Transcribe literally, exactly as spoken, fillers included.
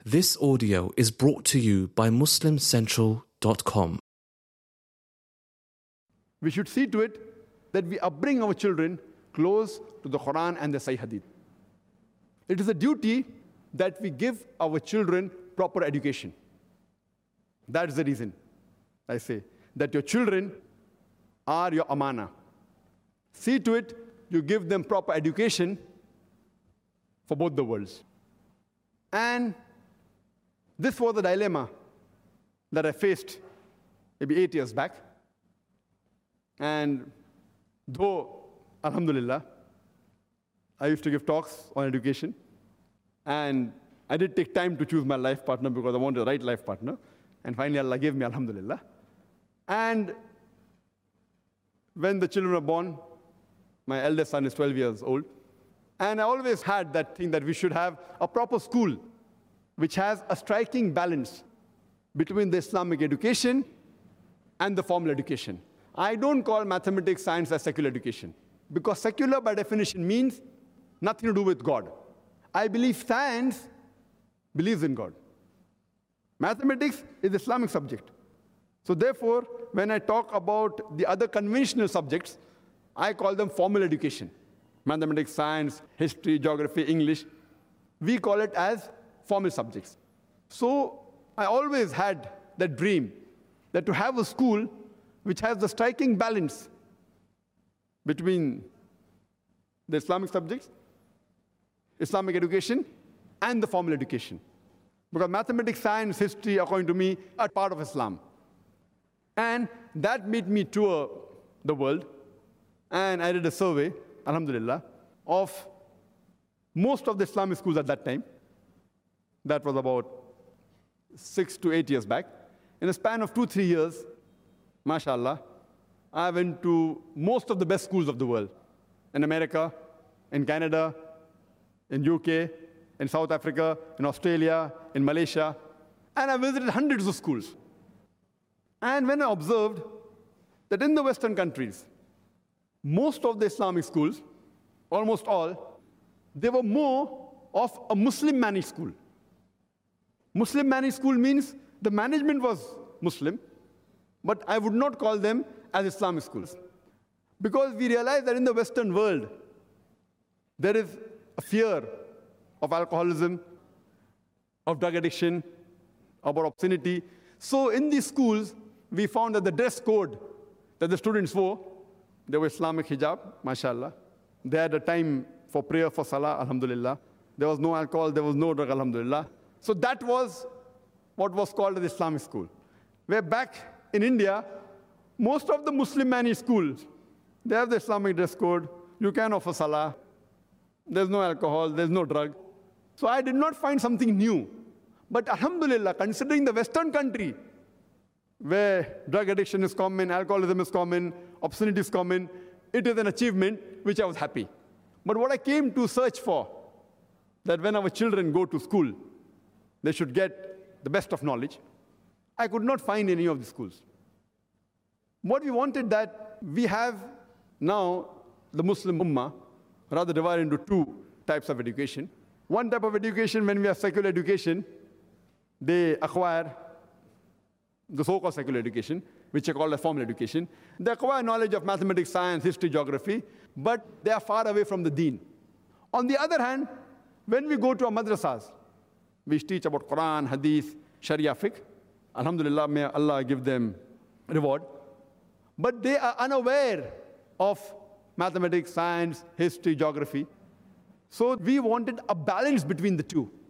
This audio is brought to you by muslim central dot com. We should see to it that we upbring our children close to the Quran and the Sahih Hadith. It is a duty that we give our children proper education. That is the reason I say that your children are your amana. See to it you give them proper education for both the worlds. And this was the dilemma that I faced maybe eight years back. And though, alhamdulillah, I used to give talks on education, and I did take time to choose my life partner because I wanted the right life partner. And finally, Allah gave me, alhamdulillah. And when the children were born, my eldest son is twelve years old, and I always had that thing that we should have a proper school which has a striking balance between the Islamic education and the formal education. I don't call mathematics, science as secular education, because secular by definition means nothing to do with God. I believe science believes in God. Mathematics is Islamic subject. So therefore, when I talk about the other conventional subjects, I call them formal education. Mathematics, science, history, geography, English, we call it as formal subjects. So I always had that dream that to have a school which has the striking balance between the Islamic subjects, Islamic education, and the formal education. Because mathematics, science, history, according to me, are part of Islam. And that made me tour the world, and I did a survey, alhamdulillah, of most of the Islamic schools at that time. That was about six to eight years back. In a span of two, three years, mashallah, I went to most of the best schools of the world. In America, in Canada, in U K, in South Africa, in Australia, in Malaysia, and I visited hundreds of schools. And when I observed that in the Western countries, most of the Islamic schools, almost all, they were more of a Muslim managed school. Muslim managed school means the management was Muslim, but I would not call them as Islamic schools. Because we realize that in the Western world, there is a fear of alcoholism, of drug addiction, about obscenity. So in these schools, we found that the dress code that the students wore, they were Islamic hijab, mashallah. They had a time for prayer, for salah, alhamdulillah. There was no alcohol, there was no drug, alhamdulillah. So that was what was called the Islamic school. Where back in India, most of the Muslim managed schools, they have the Islamic dress code. You can offer salah. There's no alcohol, there's no drug. So I did not find something new. But alhamdulillah, considering the Western country, where drug addiction is common, alcoholism is common, obscenity is common, it is an achievement which I was happy. But what I came to search for, that when our children go to school, they should get the best of knowledge, I could not find any of the schools. What we wanted that we have now the Muslim Ummah rather divided into two types of education. One type of education, when we have secular education, they acquire the so-called secular education, which are called as formal education. They acquire knowledge of mathematics, science, history, geography, but they are far away from the deen. On the other hand, when we go to our madrasas, we teach about Quran, Hadith, Sharia, Fiqh. Alhamdulillah, may Allah give them reward. But they are unaware of mathematics, science, history, geography. So we wanted a balance between the two.